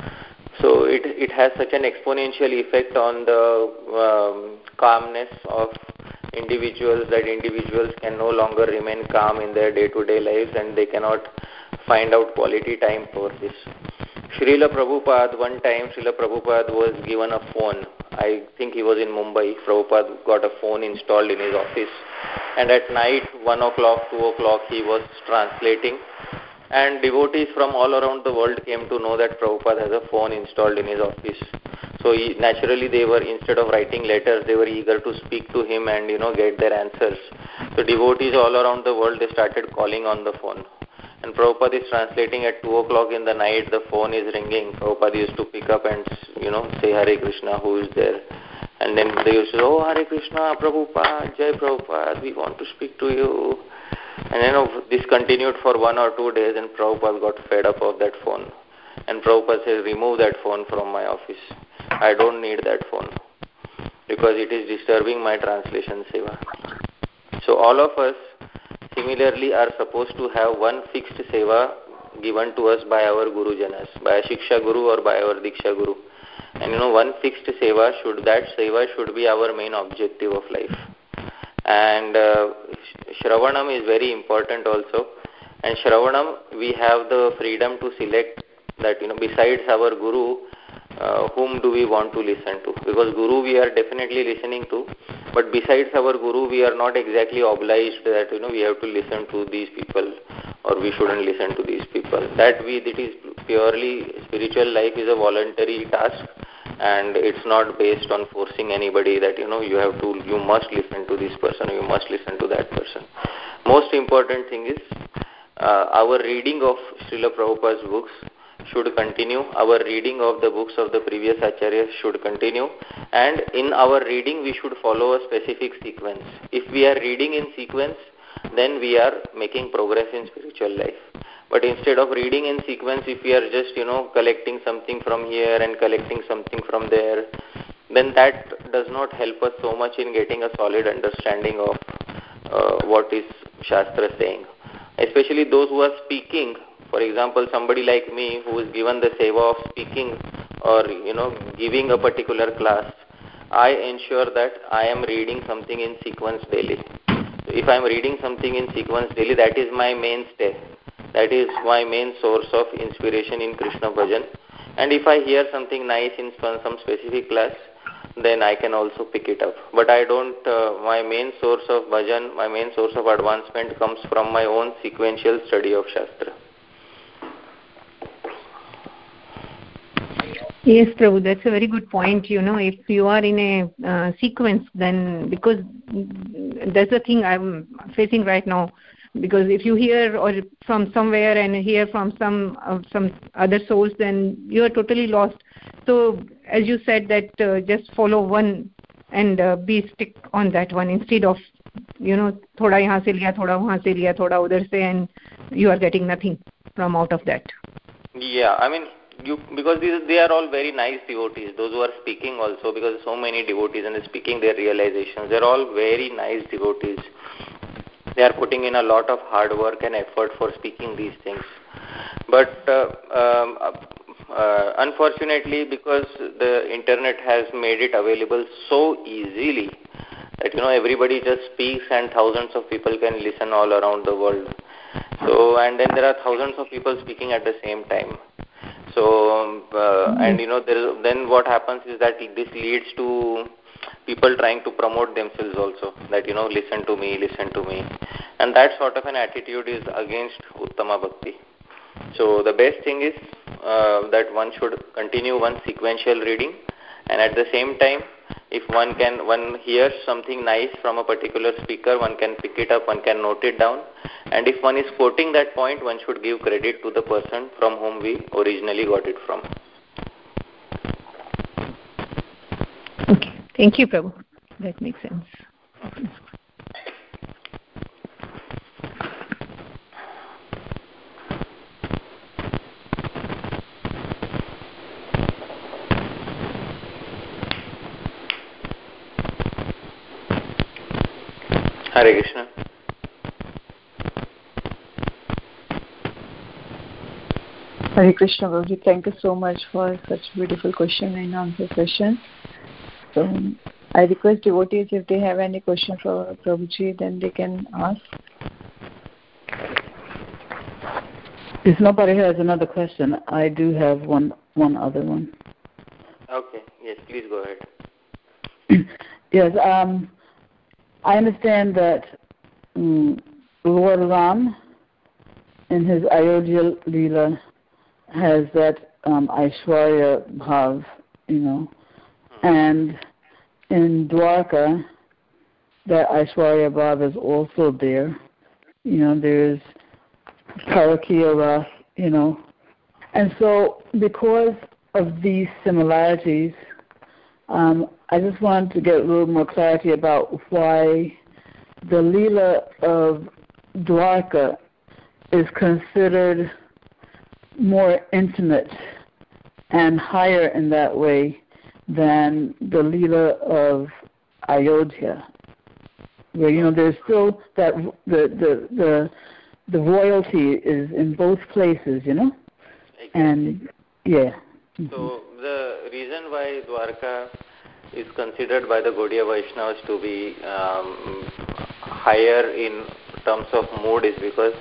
So it it has such an exponential effect on the um, calmness of individuals, that individuals can no longer remain calm in their day-to-day lives, and they cannot find out quality time for this. Srila Prabhupada, one time Srila Prabhupada was given a phone. I think he was in Mumbai. Prabhupada got a phone installed in his office, and at night, one o'clock, two o'clock, he was translating. And devotees from all around the world came to know that Prabhupada has a phone installed in his office. So he, naturally they were, instead of writing letters, they were eager to speak to him and, you know, get their answers. So devotees all around the world, they started calling on the phone. And Prabhupada is translating at two o'clock in the night, the phone is ringing. Prabhupada used to pick up and, you know, say, Hare Krishna, who is there? And then they used to say, oh, Hare Krishna, Prabhupada, Jai Prabhupada, we want to speak to you. And you know, this continued for one or two days, and Prabhupada got fed up of that phone. And Prabhupada says, remove that phone from my office. I don't need that phone, because it is disturbing my translation seva. So all of us similarly are supposed to have one fixed seva given to us by our Guru Janas, by a Shiksha Guru or by our Diksha Guru. And you know, one fixed seva, should that seva should be our main objective of life. And uh, Shravanam is very important also. And Shravanam, we have the freedom to select that, you know, besides our Guru, uh, whom do we want to listen to? Because Guru we are definitely listening to, but besides our Guru, we are not exactly obliged that, you know, we have to listen to these people or we shouldn't listen to these people. That we, it is purely, spiritual life is a voluntary task. And it's not based on forcing anybody that, you know, you have to, you must listen to this person, you must listen to that person. Most important thing is uh, our reading of Srila Prabhupada's books should continue. Our reading of the books of the previous acharyas should continue. And in our reading, we should follow a specific sequence. If we are reading in sequence, then we are making progress in spiritual life. But instead of reading in sequence, if we are just, you know, collecting something from here and collecting something from there, then that does not help us so much in getting a solid understanding of uh, what is Shastra saying. Especially those who are speaking. For example, somebody like me who is given the seva of speaking or, you know, giving a particular class, I ensure that I am reading something in sequence daily. So if I am reading something in sequence daily, that is my mainstay. That is my main source of inspiration in Krishna Bhajan. And if I hear something nice in some specific class, then I can also pick it up. But I don't, uh, my main source of bhajan, my main source of advancement comes from my own sequential study of Shastra. Yes, Prabhu, that's a very good point. You know, if you are in a uh, sequence, then, because that's the thing I'm facing right now. Because if you hear or from somewhere and hear from some uh, some other source, then you are totally lost. So as you said, that uh, just follow one and uh, be stick on that one instead of, you know, thoda yahan se liya, thoda wahan se liya, thoda udhar se, and you are getting nothing from out of that. Yeah, I mean, you, because these, they are all very nice devotees, those who are speaking also, because so many devotees and speaking their realizations, they're all very nice devotees. They are putting in a lot of hard work and effort for speaking these things. But uh, um, uh, unfortunately, because the internet has made it available so easily that, you know, everybody just speaks and thousands of people can listen all around the world. So, and then there are thousands of people speaking at the same time. So, um, uh, and you know, there is, then what happens is that this leads to people trying to promote themselves also, that, you know, listen to me, listen to me. And that sort of an attitude is against Uttama Bhakti. So the best thing is uh, that one should continue one sequential reading, and at the same time, if one can, one hears something nice from a particular speaker, one can pick it up, one can note it down, and if one is quoting that point, one should give credit to the person from whom we originally got it from. Okay, thank you, Prabhu. That makes sense. Hare Krishna. Hare Krishna, Prabhuji. Thank you so much for such beautiful question and answer session. So, I request devotees, if they have any question for Prabhuji, then they can ask. If nobody has another question, I do have one one other one. Okay. Yes, please go ahead. Yes. Um, I understand that um, Lord Ram, in his Ayodhya Leela, has that um, Aishwarya Bhav, you know, and in Dwarka, that Aishwarya Bhav is also there. You know, there's Parakiya Ras, you know. And so because of these similarities, um, I just wanted to get a little more clarity about why the Leela of Dwarka is considered more intimate and higher in that way than the Leela of Ayodhya, where, you know, there's still that the the the, the royalty is in both places, you know. Exactly. And yeah. Mm-hmm. So the reason why Dwarka is considered by the Gaudiya Vaishnavas to be um, higher in terms of mood is because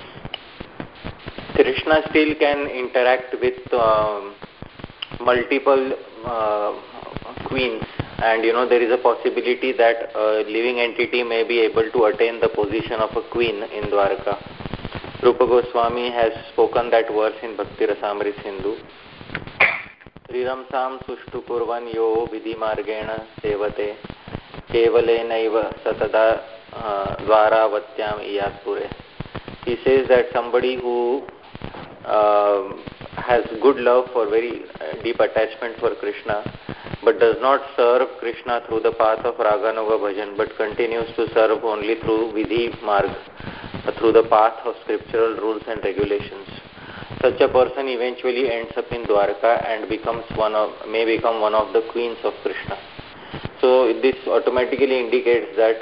Krishna still can interact with um, multiple uh, queens, and, you know, there is a possibility that a living entity may be able to attain the position of a queen in Dwarka. Rupa Goswami has spoken that verse in Bhakti Rasamrit Sindhu. Triramsam sushtu kurvan yo vidhi margena sevate kevalenaiva satada dvaravatyam iyatpure. He says that somebody who uh, has good love for very uh, deep attachment for Krishna, but does not serve Krishna through the path of Raganuga Bhajan, but continues to serve only through Vidhi Marg, uh, through the path of scriptural rules and regulations. Such a person eventually ends up in Dwarka and becomes one of, may become one of the queens of Krishna. So this automatically indicates that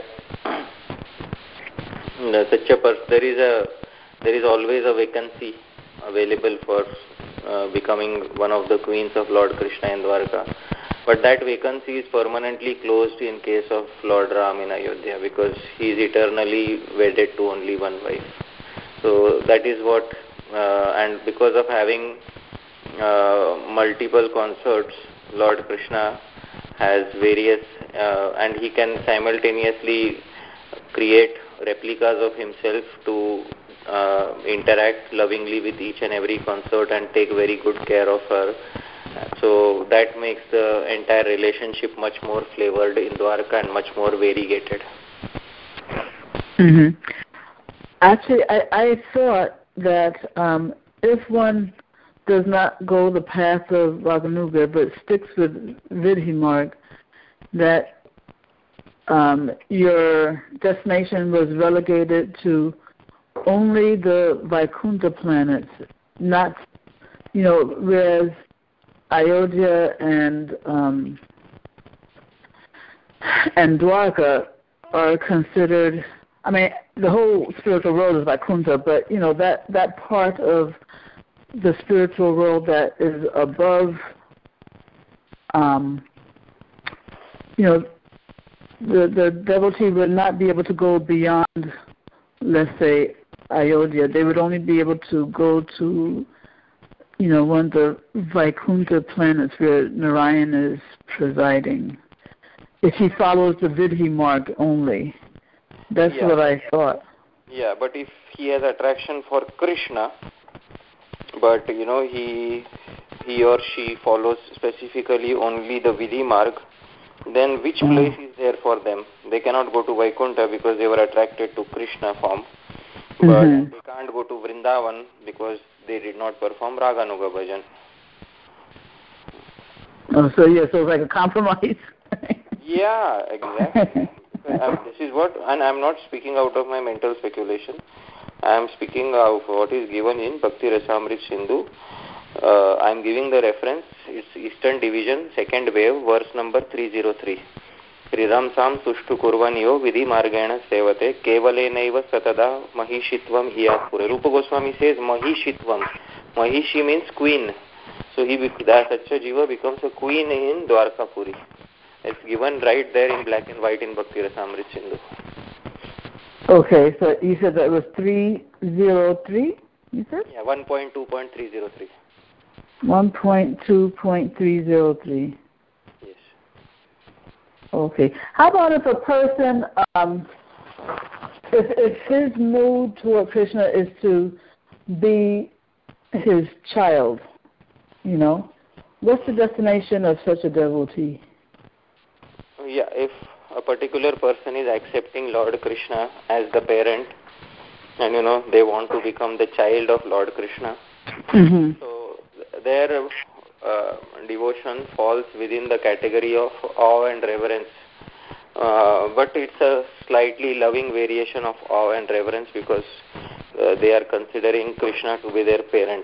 such a person, there is a there is always a vacancy available for uh, becoming one of the queens of Lord Krishna in Dwarka. But that vacancy is permanently closed in case of Lord Ram in Ayodhya, because he is eternally wedded to only one wife. So that is what, uh, and because of having uh, multiple consorts, Lord Krishna has various, uh, and he can simultaneously create replicas of himself to uh, interact lovingly with each and every consort and take very good care of her. So that makes the entire relationship much more flavored in Dwarka and much more variegated. Mm-hmm. Actually, I, I thought that um, if one does not go the path of Raganuga but sticks with Vidhi-marg, that um, your destination was relegated to only the Vaikuntha planets, not, you know, whereas Ayodhya and um, and Dwarka are considered, I mean, the whole spiritual world is Vaikuntha, but, you know, that, that part of the spiritual world that is above, um, you know, the, the devotee would not be able to go beyond, let's say, Ayodhya. They would only be able to go to, you know, one of the Vaikuntha planets where Narayan is presiding. If he follows the Vidhi marg only. That's yeah. what I thought. Yeah, but if he has attraction for Krishna, but, you know, he he or she follows specifically only the Vidhi marg, then which mm. place is there for them? They cannot go to Vaikuntha because they were attracted to Krishna form, but mm-hmm. they can't go to Vrindavan because they did not perform Raganuga Bhajan. Oh, so yeah, so it's like a compromise. Yeah, exactly. um, this is what, and I'm not speaking out of my mental speculation. I am speaking of what is given in Bhakti Rasamrit Sindhu. Uh, I am giving the reference. It's Eastern Division, second wave, verse number three oh three. Riramsam sushtu kurvaniyo vidhi margena sevate kevalenaiva satada mahishitvam hiyatpure. Rupa Goswami says mahishitvam. Mahishi means queen. So he that such a jiva becomes a queen in Dwarkapuri. It's given right there in black and white in Bhakti Rasamrit Sindhu. Okay, so you said that was three oh three, you said? Yeah, one point two point three oh three. one point two point three oh three. Yes. Okay. How about if a person, um, if, if his mood toward Krishna is to be his child, you know, what's the destination of such a devotee? Yeah, if a particular person is accepting Lord Krishna as the parent, and, you know, they want to become the child of Lord Krishna, mm-hmm. so their uh, devotion falls within the category of awe and reverence. Uh, but it's a slightly loving variation of awe and reverence because uh, they are considering Krishna to be their parent.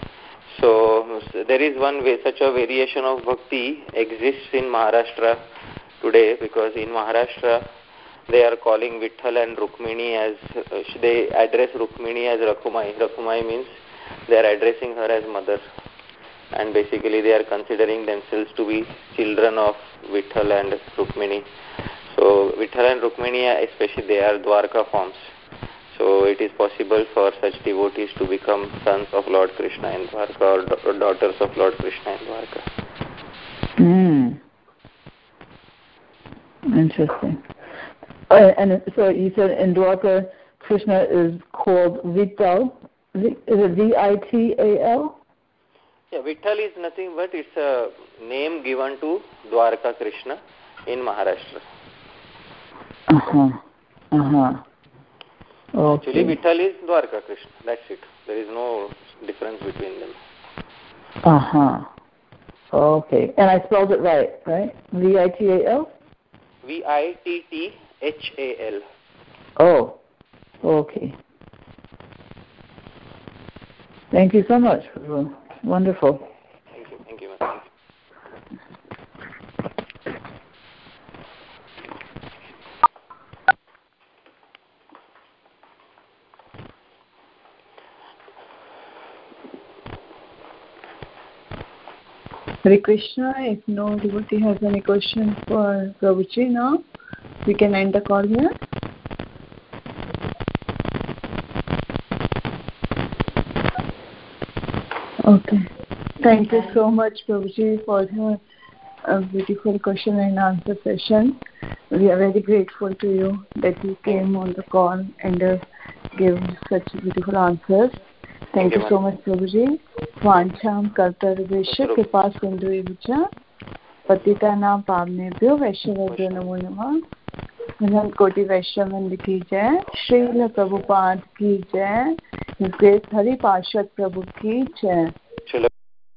So there is one way, such a variation of bhakti exists in Maharashtra today, because in Maharashtra they are calling Vitthal and Rukmini as, uh, they address Rukmini as Rakhumai. Rakhumai means they are addressing her as mother, and basically they are considering themselves to be children of Vitthal and Rukmini. So Vitthal and Rukmini, especially, they are Dwarka forms. So it is possible for such devotees to become sons of Lord Krishna in Dwarka, or, or daughters of Lord Krishna in Dwarka. Mm. Interesting. Uh, and so you said in Dwarka, Krishna is called Vittal. Is it V I T A L? Yeah, Vittal is nothing but it's a name given to Dwarka Krishna in Maharashtra. Uh-huh. Uh-huh. Okay. Actually, Vittal is Dwarka Krishna. That's it. There is no difference between them. Uh-huh. Okay. And I spelled it right, right? V I T A L? V I T T H A L. Oh, okay. Thank you so much. Wonderful. Thank you. Thank you, ma'am. Hare Krishna. If no devotee has any question for Prabhuji now, we can end the call here. Okay. Thank you so much, Prabhuji, for your uh, beautiful question and answer session. We are very grateful to you that you came on the call and uh, gave such beautiful answers. Thank, Thank you, you so much, Prabhuji. Vancham kartarvesha kripa sindhuevcha patitanam pavnebhyo vaishnavabhyo namo namah. Anant Koti Vaishnav ki jai, Srila Prabhupada ki jai, His Grace Hari Parshad Prabhu ki jai.